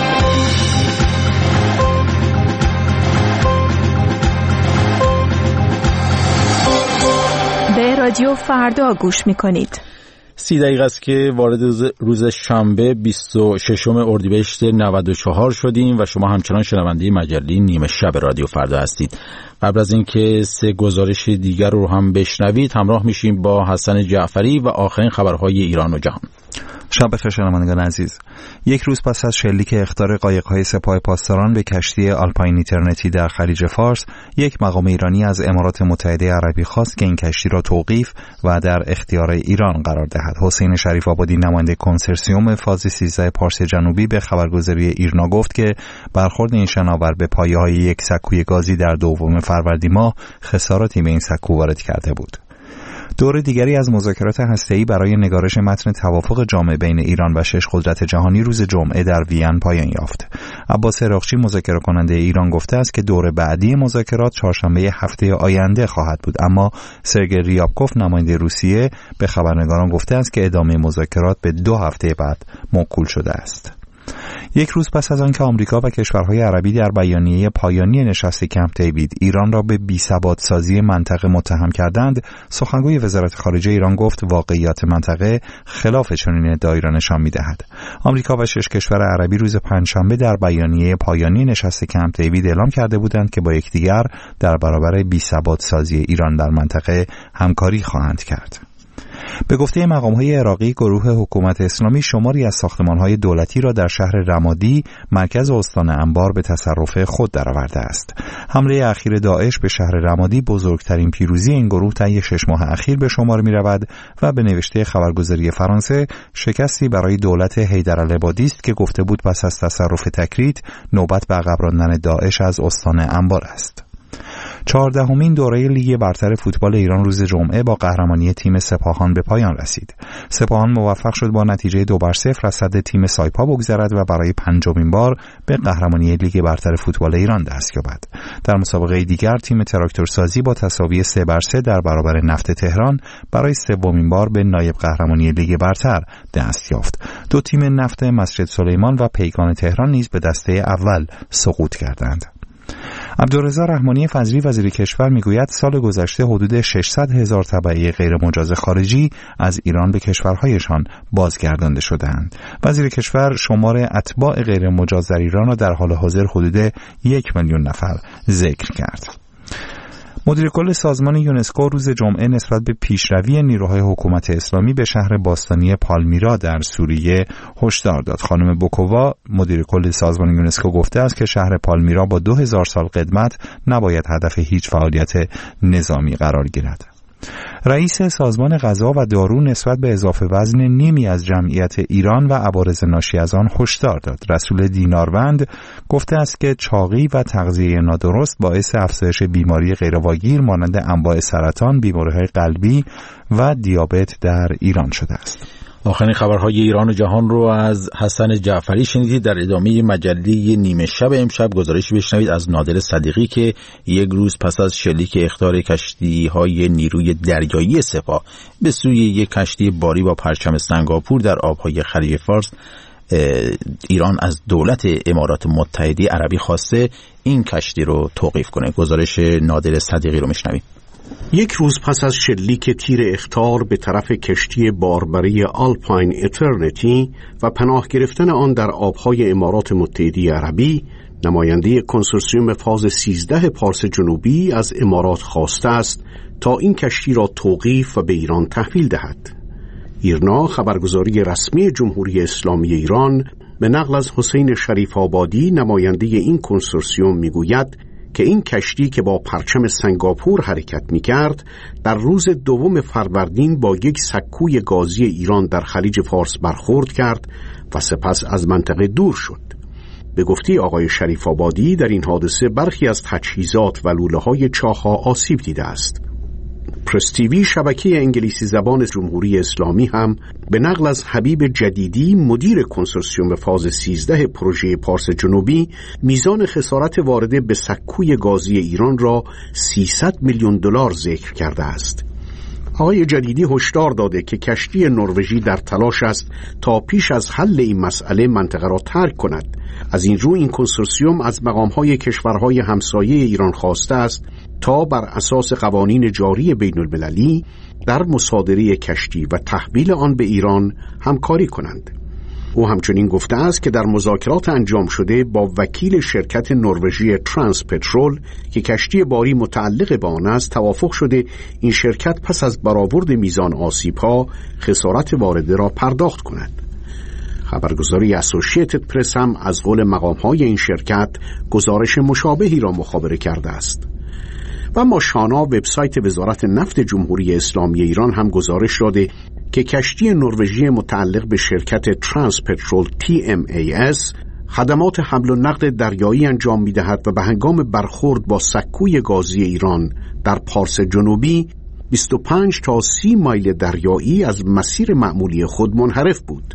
به رادیو فردا گوش میکنید. سی دقیقه است که وارد روز شنبه بیست و ششم اردیبهشت نود و چهار شدیم و شما همچنان شنونده مجله نیمه شب رادیو فردا هستید. قبل از اینکه سه گزارش دیگر رو هم بشنوید همراه میشیم با حسن جعفری و آخرین خبرهای ایران و جهان. شب بخیر شنوندگان عزیز. یک روز پس از شلیک اخطار قایق‌های سپاه پاسداران به کشتی آلپاین ایترنتی در خلیج فارس، یک مقام ایرانی از امارات متحده عربی خواست که این کشتی را توقیف و در اختیار ایران قرار دهد. حسین شریف آبادی نماینده کنسرسیوم فاز سیزده پارس جنوبی به خبرگزاری ایرنا گفت که برخورد این شناور به پایه‌های یک سکوی گازی در دوم فروردین ماه خساراتی به این سکو وارد کرده بود. دور دیگری از مذاکرات هسته‌ای برای نگارش متن توافق جامع بین ایران و شش قدرت جهانی روز جمعه در وین پایان یافت. عباس عراقچی مذاکره کننده ایران گفته است که دور بعدی مذاکرات چهارشنبه هفته آینده خواهد بود، اما سرگئی ریابکوف نماینده روسیه به خبرنگاران گفته است که ادامه مذاکرات به دو هفته بعد موکول شده است. یک روز پس از آنکه آمریکا و کشورهای عربی در بیانیه پایانی نشست کمپ دیوید ایران را به بی‌ثبات‌سازی منطقه متهم کردند، سخنگوی وزارت خارجه ایران گفت واقعیات منطقه خلاف چنین ادعایی را نشان می‌دهد. آمریکا و شش کشور عربی روز پنجشنبه در بیانیه پایانی نشست کمپ دیوید اعلام کرده بودند که با یکدیگر در برابر بی‌ثبات‌سازی ایران در منطقه همکاری خواهند کرد. به گفته مقام‌های عراقی، گروه حکومت اسلامی شماری از ساختمان‌های دولتی را در شهر رمادی مرکز استان انبار به تصرف خود درآورده است. حمله اخیر داعش به شهر رمادی بزرگترین پیروزی این گروه طی شش ماه اخیر به شمار می‌رود و به نوشته خبرگزاری فرانسه شکستی برای دولت حیدرالعبادی است که گفته بود پس از تصرف تکریت نوبت به عقب راندن داعش از استان انبار است. چهاردهمین دوره لیگ برتر فوتبال ایران روز جمعه با قهرمانی تیم سپاهان به پایان رسید. سپاهان موفق شد با نتیجه دو بر صفر از صد تیم سایپا بگذرد و برای پنجمین بار به قهرمانی لیگ برتر فوتبال ایران دست یابد. در مسابقه دیگر تیم تراکتورسازی با تساوی سه بر سه در برابر نفت تهران برای سومین بار به نایب قهرمانی لیگ برتر دست یافت. دو تیم نفت مسجد سلیمان و پیکان تهران نیز به دسته اول سقوط کردند. عبدالرضا رحمانی فضلی وزیر کشور میگوید سال گذشته حدود ششصد هزار تبعه غیر مجاز خارجی از ایران به کشورهایشان بازگردانده شدند. وزیر کشور شمار اتباع غیر مجاز در ایران را در حال حاضر حدود یک میلیون نفر ذکر کرد. مدیر کل سازمان یونسکو روز جمعه نسبت به پیشروی نیروهای حکومت اسلامی به شهر باستانی پالمیرا در سوریه هشدار داد. خانم بوکووا مدیر کل سازمان یونسکو گفته است که شهر پالمیرا با دو هزار سال قدمت نباید هدف هیچ فعالیت نظامی قرار گیرد. رئیس سازمان غذا و دارو نسبت به اضافه وزن نیمی از جمعیت ایران و عوارض ناشی از آن هشدار داد. رسول دیناروند گفته است که چاقی و تغذیه نادرست باعث افزایش بیماری غیرواگیر مانند انواع سرطان، بیماری‌های قلبی و دیابت در ایران شده است. آخرین خبرهای ایران و جهان رو از حسن جعفری شنیدید. در ادامه مجله نیمه شب امشب گزارشی بشنوید از نادر صدیقی که یک روز پس از شلیک اخطار کشتی‌های نیروی دریایی سپاه به سوی یک کشتی باری با پرچم سنگاپور در آبهای خلیج فارس، ایران از دولت امارات متحده عربی خواسته این کشتی رو توقیف کنه. گزارش نادر صدیقی رو میشنوید. یک روز پس از شلیک تیر اخطار به طرف کشتی باربری آلپاین ایترنتی و پناه گرفتن آن در آبهای امارات متحده عربی، نماینده کنسورسیوم فاز سیزده پارس جنوبی از امارات خواسته است تا این کشتی را توقیف و به ایران تحویل دهد. ایرنا خبرگزاری رسمی جمهوری اسلامی ایران به نقل از حسین شریف آبادی نماینده این کنسورسیوم میگوید که این کشتی که با پرچم سنگاپور حرکت میکرد در روز دوم فروردین با یک سکوی گازی ایران در خلیج فارس برخورد کرد و سپس از منطقه دور شد. به گفته آقای شریف آبادی در این حادثه برخی از تجهیزات و لوله‌های چاه‌ها آسیب دیده است. پرس تیوی شبکه انگلیسی زبان جمهوری اسلامی هم به نقل از حبیب جدیدی مدیر کنسورسیوم فاز سیزده پروژه پارس جنوبی میزان خسارت وارده به سکوی گازی ایران را سیصد میلیون دلار ذکر کرده است. آقای جدیدی هشدار داده که کشتی نروژی در تلاش است تا پیش از حل این مسئله منطقه را ترک کند. از این رو این کنسورسیوم از مقام‌های کشورهای همسایه ایران خواسته است تا بر اساس قوانین جاری بین المللی در مصادره کشتی و تحویل آن به ایران همکاری کنند. او همچنین گفته است که در مذاکرات انجام شده با وکیل شرکت نروژی ترانس پترول که کشتی باری متعلق به آن است توافق شده این شرکت پس از برآورد میزان آسیب‌ها خسارت وارده را پرداخت کند. خبرگزاری اسوسییتد پرس هم از قول مقام‌های این شرکت گزارش مشابهی را مخابره کرده است. و اما شانا وبسایت وزارت نفت جمهوری اسلامی ایران هم گزارش داده که کشتی نروژی متعلق به شرکت ترانس پترول تی ام ای اس خدمات حمل و نقل دریایی انجام می‌دهد و به هنگام برخورد با سکوی گازی ایران در پارس جنوبی بیست و پنج تا سی مایل دریایی از مسیر معمولی خود منحرف بود.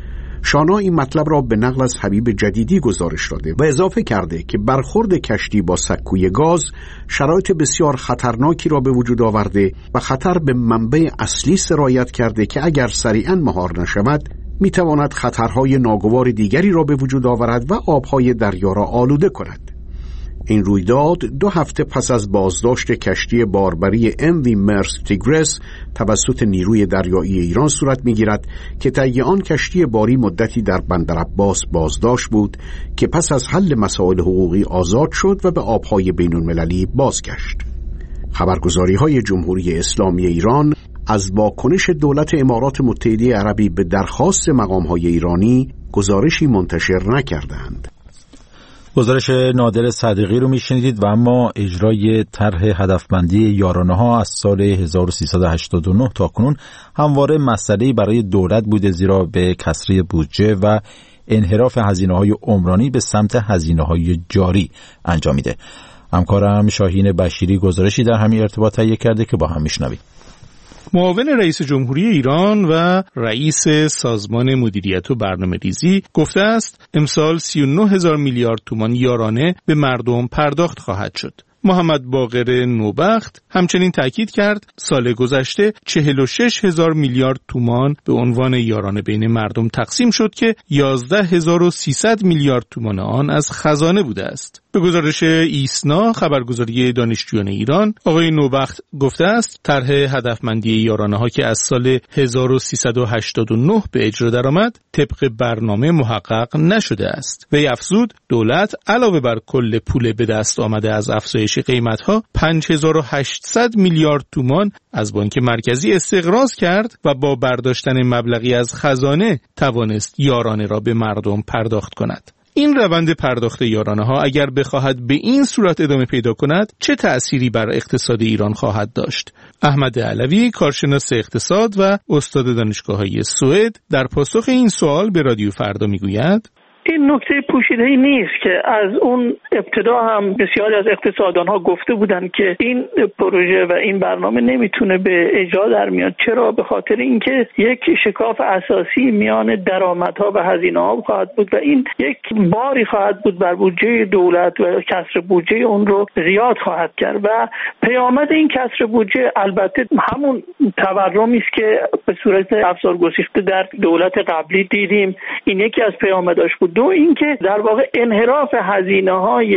شانا این مطلب را به نقل از حبیب جدیدی گزارش داده و اضافه کرده که برخورد کشتی با سکوی گاز شرایط بسیار خطرناکی را به وجود آورده و خطر به منبع اصلی سرایت کرده که اگر سریعاً مهار نشود میتواند خطرهای ناگوار دیگری را به وجود آورد و آبهای دریا را آلوده کند. این رویداد دو هفته پس از بازداشت کشتی باربری ام وی مرس تیگرس توسط نیروی دریایی ایران صورت می‌گیرد که طی آن کشتی باری مدتی در بندر عباس بازداشت بود که پس از حل مسائل حقوقی آزاد شد و به آبهای بین‌المللی بازگشت. خبرگزاری‌های جمهوری اسلامی ایران از واکنش دولت امارات متحده عربی به درخواست مقام‌های ایرانی گزارشی منتشر نکردند. گزارش نادر صدیقی رو میشنیدید و اما اجرای طرح هدفمندی یارانه ها از سال هزار و سیصد و هشتاد و نه تا کنون همواره مسئله‌ای برای دولت بوده، زیرا به کسری بودجه و انحراف هزینه‌های عمرانی به سمت هزینه‌های جاری انجام میده. همکارم شاهین بشیری گزارشی در همین ارتباط تهیه کرده که با هم میشنویم. معاون رئیس جمهوری ایران و رئیس سازمان مدیریت و برنامه‌ریزی گفته است امسال سی و نه هزار میلیارد تومان یارانه به مردم پرداخت خواهد شد. محمد باقر نوبخت همچنین تاکید کرد سال گذشته چهل و شش هزار میلیارد تومان به عنوان یارانه بین مردم تقسیم شد که یازده هزار و سیصد میلیارد تومان آن از خزانه بوده است. به گزارش ایسنا خبرگزاری دانشجویان ایران، آقای نوبخت گفته است طرح هدفمندی یارانه ها که از سال هزار و سیصد و هشتاد و نه به اجرا درآمد طبق برنامه محقق نشده است. وی افزود دولت علاوه بر کل پول به دست آمده از افزایش قیمت‌ها پنج هزار و هشتصد میلیارد تومان از بانک مرکزی استقراض کرد و با برداشتن مبلغی از خزانه توانست یارانه را به مردم پرداخت کند. این روند پرداخت یارانه ها اگر بخواهد به این صورت ادامه پیدا کند چه تأثیری بر اقتصاد ایران خواهد داشت؟ احمد علوی کارشناس اقتصاد و استاد دانشگاه‌های سوئد در پاسخ این سوال به رادیو فردا میگوید این نکته پوشیده‌ای نیست که از اون ابتدا هم بسیاری از اقتصاددان ها گفته بودند که این پروژه و این برنامه نمیتونه به اجرا در میاد. چرا؟ به خاطر اینکه یک شکاف اساسی میان درآمدها و هزینه‌ها خواهد بود و این یک باری خواهد بود بر بودجه دولت و کسر بودجه اون رو زیاد خواهد کرد و پیامد این کسر بودجه البته همون تورمی است که به صورت افزار گسیخته در دولت قبلی دیدیم. این یکی از پیامداش بود. دو اینکه در واقع انحراف هزینه‌های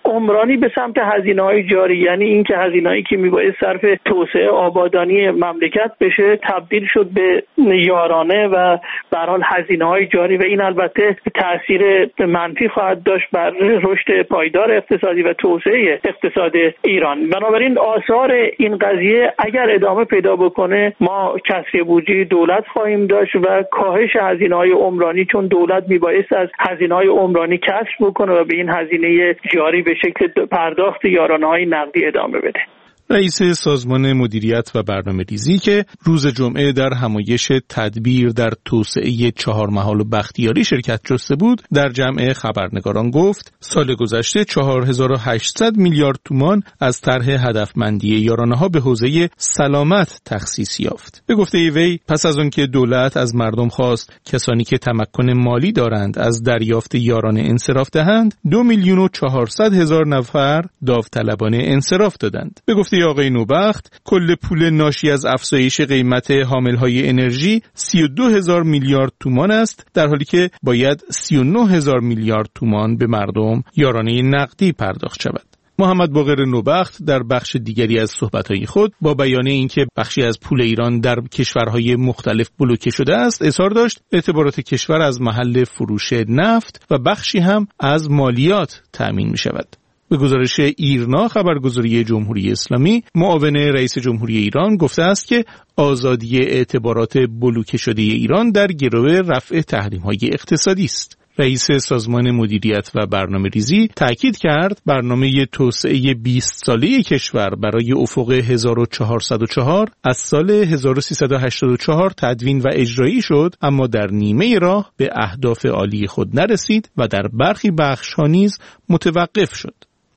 عمرانی به سمت هزینه‌های جاری، یعنی اینکه هزینه‌ای که میباید صرف توسعه آبادانی مملکت بشه تبدیل شد به یارانه و به هر حال هزینه‌های جاری و این البته تاثیر منفی خواهد داشت بر رشد پایدار اقتصادی و توسعه اقتصاد ایران. بنابراین آثار این قضیه اگر ادامه پیدا بکنه ما کسری بودجه دولت خواهیم داشت و کاهش هزینه‌های عمرانی، چون دولت میبایست از هزینه‌های عمرانی کسر بکنه و به این هزینه جاری به شکل پرداخت یارانه‌های نقدی ادامه بده. رئیس سازمان مدیریت و برنامه‌ریزی که روز جمعه در همایش تدبیر در توسعه چهار محال و بختیاری شرکت جسته بود، در جمع خبرنگاران گفت سال گذشته چهار هزار و هشتصد میلیارد تومان از طرح هدفمندی یارانه‌ها به حوزه سلامت تخصیص یافت. به گفته وی پس از آنکه دولت از مردم خواست کسانی که تمکن مالی دارند از دریافت یارانه انصراف دهند، دو میلیون و چهارصد هزار نفر داوطلبانه انصراف دادند. به گفته آقای نوبخت کل پول ناشی از افزایش قیمت حاملهای انرژی سی و دو هزار میلیارد تومان است، در حالی که باید سی و نه هزار میلیارد تومان به مردم یارانه نقدی پرداخت شود. محمد باقر نوبخت در بخش دیگری از صحبت‌های خود با بیان اینکه بخشی از پول ایران در کشورهای مختلف بلوکه شده است، اظهار داشت اعتبارات کشور از محل فروش نفت و بخشی هم از مالیات تأمین می‌شود. به گزارش ایرنا خبرگزاری جمهوری اسلامی، معاون رئیس جمهوری ایران گفته است که آزادی اعتبارات بلوکه شده ایران در گرو رفع تحریم‌های اقتصادی است. رئیس سازمان مدیریت و برنامه‌ریزی تأکید کرد برنامه توسعه بیست ساله کشور برای افق هزار و چهارصد و چهار از سال هزار و سیصد و هشتاد و چهار تدوین و اجرایی شد، اما در نیمه راه به اهداف عالی خود نرسید و در برخی بخش‌ها نیز متوقف شد.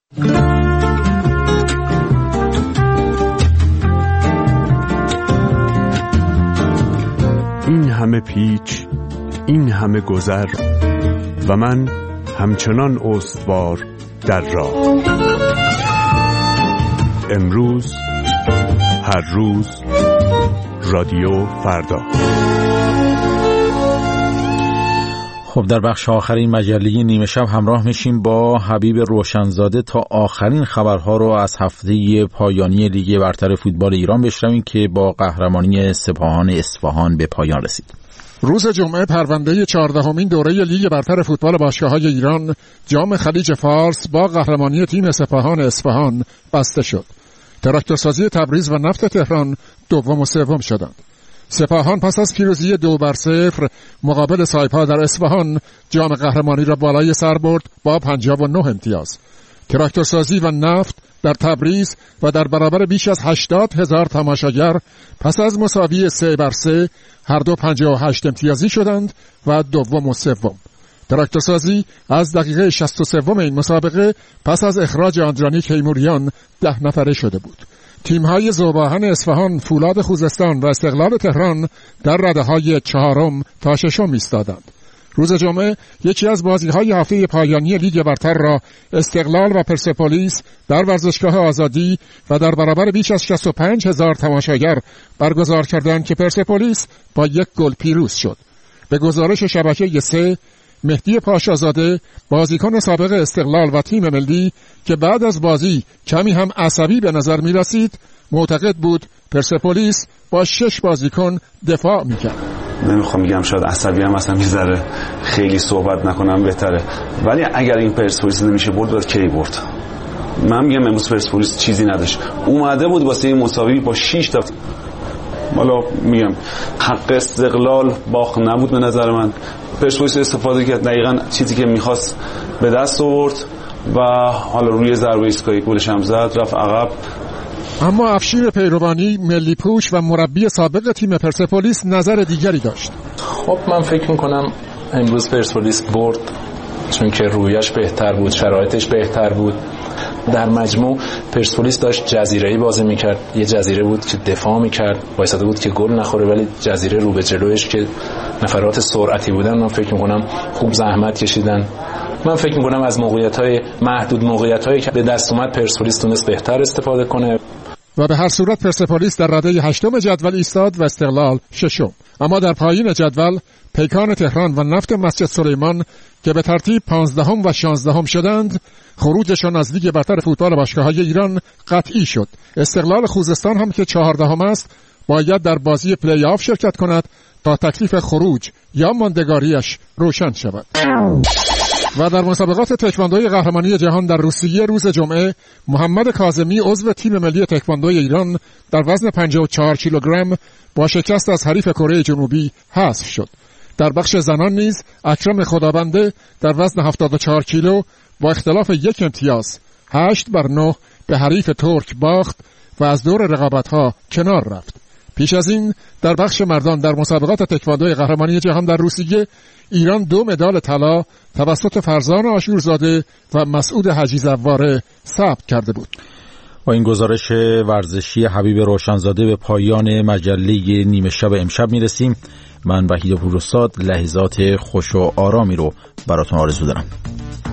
این همه پیچ، این همه گذر و من همچنان استوار در راه. امروز، هر روز، رادیو فردا. خب در بخش آخرین مجله نیمه شب همراه میشیم با حبیب روشنزاده تا آخرین خبرها رو از هفته پایانی لیگ برتر فوتبال ایران بشنویم که با قهرمانی سپاهان اصفهان به پایان رسید. روز جمعه پرونده چهاردهمین دوره لیگ برتر فوتبال باشگاه‌های ایران جام خلیج فارس با قهرمانی تیم سپاهان اصفهان بسته شد. تراکتورسازی تبریز و نفت تهران دوم و سوم شدند. سپاهان پس از پیروزی دو بر صفر مقابل سایپا در اصفهان جام قهرمانی را بالای سر برد با پنجاه و نه امتیاز. تراکتورسازی و نفت در تبریز و در برابر بیش از هشتاد هزار تماشاگر پس از مساوی سه بر سه هر دو پنجاه و هشت امتیازی شدند و دوم و سوم. تراکتورسازی از دقیقه شصت و سه این مسابقه پس از اخراج آندرانی کیموریان ده نفره شده بود. تیم‌های ذوباهن اصفهان، فولاد خوزستان و استقلال تهران در رده‌های چهارم تا ششم ایستادند. روز جمعه یکی از بازی‌های هفته پایانی لیگ برتر را استقلال و پرسپولیس در ورزشگاه آزادی و در برابر بیش از شصت و پنج هزار تماشاگر برگزار کردند که پرسپولیس با یک گل پیروز شد. به گزارش شبکه سه، مهدی پاشازاده بازیکن سابق استقلال و تیم ملی که بعد از بازی کمی هم عصبی به نظر می رسید معتقد بود پرسپولیس با شش بازیکن دفاع می کرد. نمیخوام بگم شاید عصبی هم اصلا میذاره خیلی صحبت نکنم بهتره، ولی اگر این پرسپولیس نمیشه برد باید کی برد؟ من میگم امروز پرسپولیس چیزی نداشت، اومده بود واسه این مساوی با شش تا. حالا میگم حق استقلال باخت نبود به نظر من. پرسپولیس استفاده کرد دقیقاً چیزی که میخواست به دست آورد و حالا روی ضربه ایستگاهی گلش هم زد، رفت عقب. اما افشین پیروانی ملی پوش و مربی سابق تیم پرسپولیس نظر دیگری داشت. خب من فکر میکنم امروز پرسپولیس برد چون که رویش بهتر بود، شرایطش بهتر بود. در مجموع پرسپولیس داشت جزیره‌ای بازی میکرد، یه جزیره بود که دفاع میکرد، وایساده بود که گل نخوره، ولی جزیره رو به جلویش که نفرات سرعتی بودن من فکر میکنم خوب زحمت کشیدن. من فکر میکنم از موقعیت‌های محدود موقعیت‌هایی که به دست اومد پرسپولیس تونست بهتر استفاده کنه. و به هر صورت پرسپولیس در رده هشتم جدول ایستاد و استقلال ششم. اما در پایین جدول پیکان تهران و نفت مسجد سلیمان که به ترتیب پانزدهم و شانزدهم شدند، خروجشان از لیگ برتر فوتبال باشگاه‌های ایران قطعی شد. استقلال خوزستان هم که چهاردهم است باید در بازی پلی آف شرکت کند تا تکلیف خروج یا ماندگاریش روشن شود. و در مسابقات تکواندوی قهرمانی جهان در روسیه روز جمعه، محمد کاظمی عضو تیم ملی تکواندوی ایران در وزن پنجاه و چهار کیلوگرم با شکست از حریف کره جنوبی حذف شد. در بخش زنان نیز اکرم خدابنده در وزن هفتاد و چهار کیلو با اختلاف یک امتیاز هشت بر نه به حریف ترک باخت و از دور رقابت‌ها کنار رفت. پیش از این در بخش مردان در مسابقات تکواندوی قهرمانی جهان در روسیه، ایران دو مدال طلا توسط فرزان آشورزاده و مسعود حجی زواره ثبت کرده بود. با این گزارش ورزشی حبیب روشنزاده به پایان مجله نیمه شب امشب میرسیم. من وحید پوراستاد لحظات خوش و آرامی رو براتون آرزو دارم.